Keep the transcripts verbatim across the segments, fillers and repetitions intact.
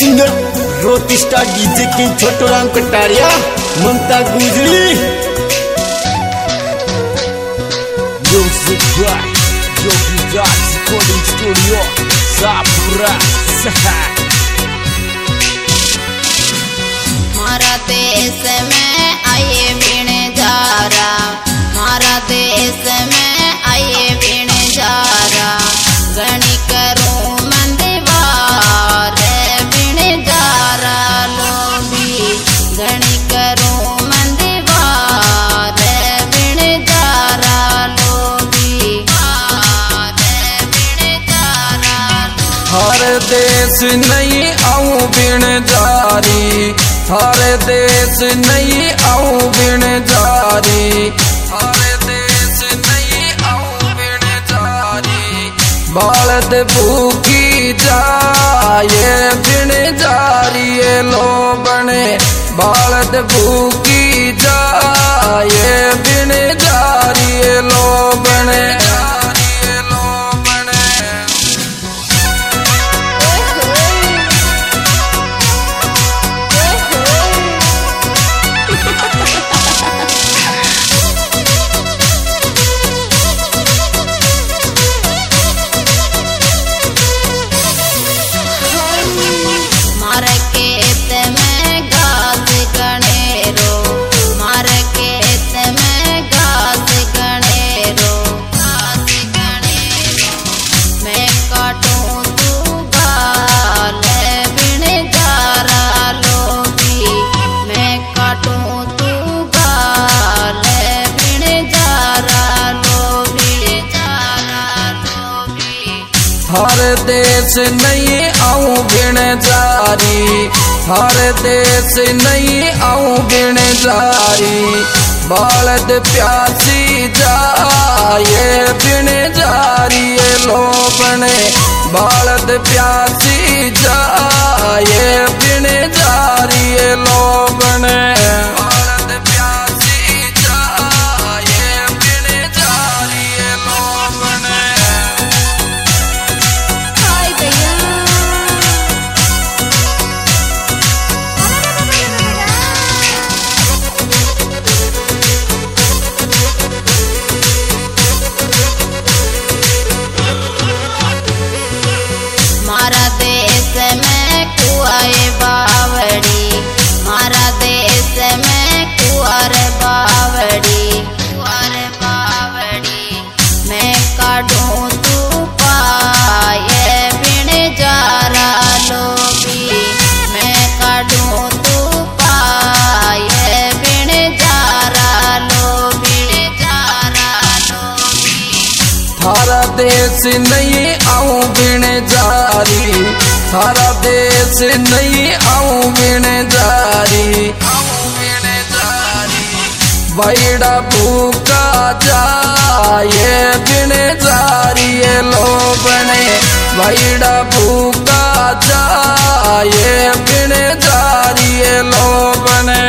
Singer रोतिस्टा DJ king छोटो Ram Kataria Mamta Gujari music by Yogi Raj recording studio Sapura मारा देश में आए बिन जारा मारा देश में आए बिन जारा गणी करूं मंदिवार बिन जारा लोभी गणी करूं मंदिवार बिन जारा लोभी बिन जारा हर देश नहीं आऊं बिन जारी हर देश नहीं आऊं बिन जारी हर देश नहीं आऊं बिन जारी बालद भूखी जाए बिन जारी ये लो बने बालद भूखी जाए बिन जारी ये लो बने हर देश नहीं आऊं बिन जारी हर देश नहीं आऊं बिन जारी बालद प्यासी जाए बिन जारी ये लो बने बालद प्यासी जाए बिन जारी ये लो बने मारा देश में कुआए बावड़ी मारा देश में कुआर बावड़ी कुआर बावड़ी मैं काढूं तू पाए बिन जारा लोभी मैं काढूं तू पाए बिन जारा लोभी जारा लोभी थारा देश नहीं आऊं बिन जारी थारा देश नहीं आऊं बिन जारी बैड़ा भूखा जाए बिन जारी ये लो बने बैड़ा भूखा जाए बिन जारी ये लो बने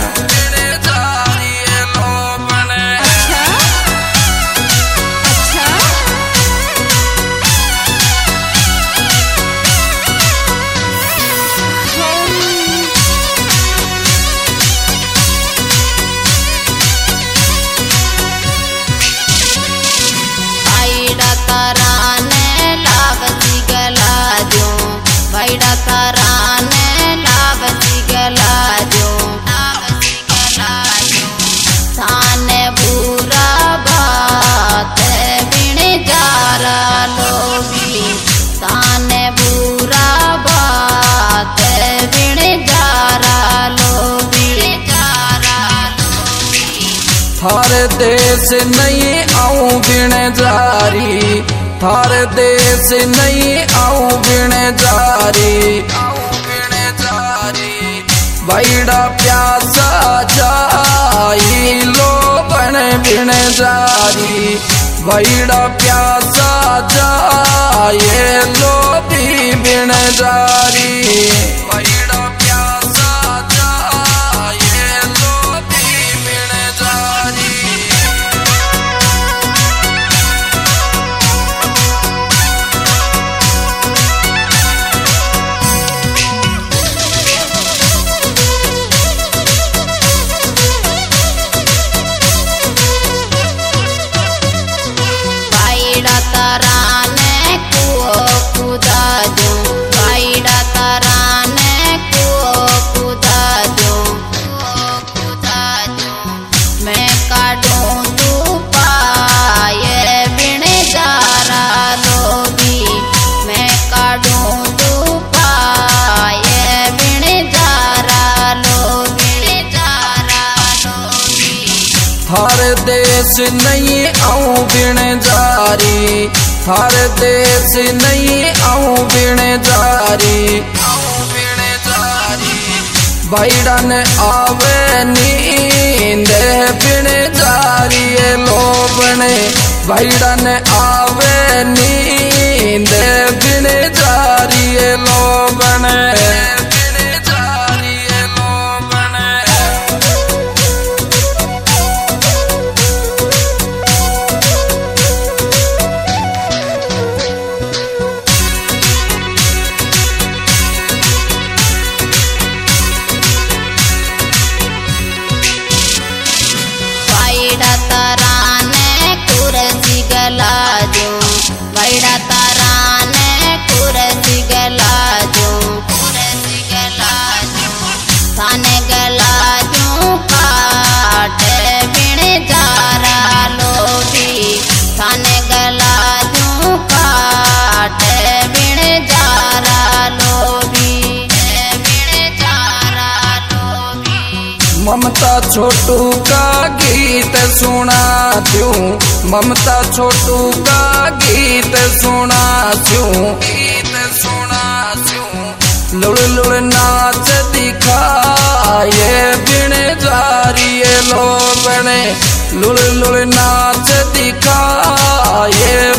कराने लागती गला जो बैड़ा कराने लागती गला जो लागती गला जो थाने बुरा बात बिन जारा लोभी थाने बुरा बात बिन जारा लोभी जारा लोभी हर देश नहीं आऊं बिन जारी थार देश नहीं आऊं बिन जारी बैड़ा प्यासा जाई लो बन बिन जारी बैड़ा प्यासा जाए लो भी बिन जारी बैड़ा प्यासा जाए लो भी बिन जारी देश नहीं आऊं बिन जारी, थार देश नहीं आऊं बिन जारी, आऊं बिन जारी। भाईड़ा ने आवे नींद बिन जारी लोबने, भाईड़ा ने आवे नींद बिन जारी लोबने, बिन जारी लोबने। भाईड़ा तराने कुर्सी गला जो, भाईड़ा तराने कुर्सी गला जो, कुर्सी गला जो, थाने गला जो काट बिन जारा लोभी, थाने गला जो काट बिन जारा लोभी, बिन जारा लोभी। ममता छोटू का गीत सुना दूं, ममता छोटू का गीत सुना दूं, गीत सुना दूं। लुड़ लुड़ नाच दिखाए बिन जारी लोबने, लुड़ लुड़ नाच दिखाए